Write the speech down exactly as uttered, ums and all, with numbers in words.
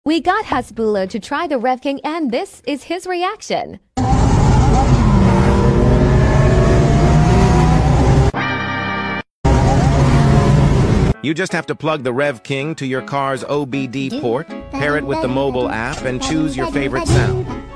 We got Hasbulla to try the Rev King and this is his reaction. You just have to plug the Rev King to your car's O B D port, pair it with the mobile app, and choose your favorite sound.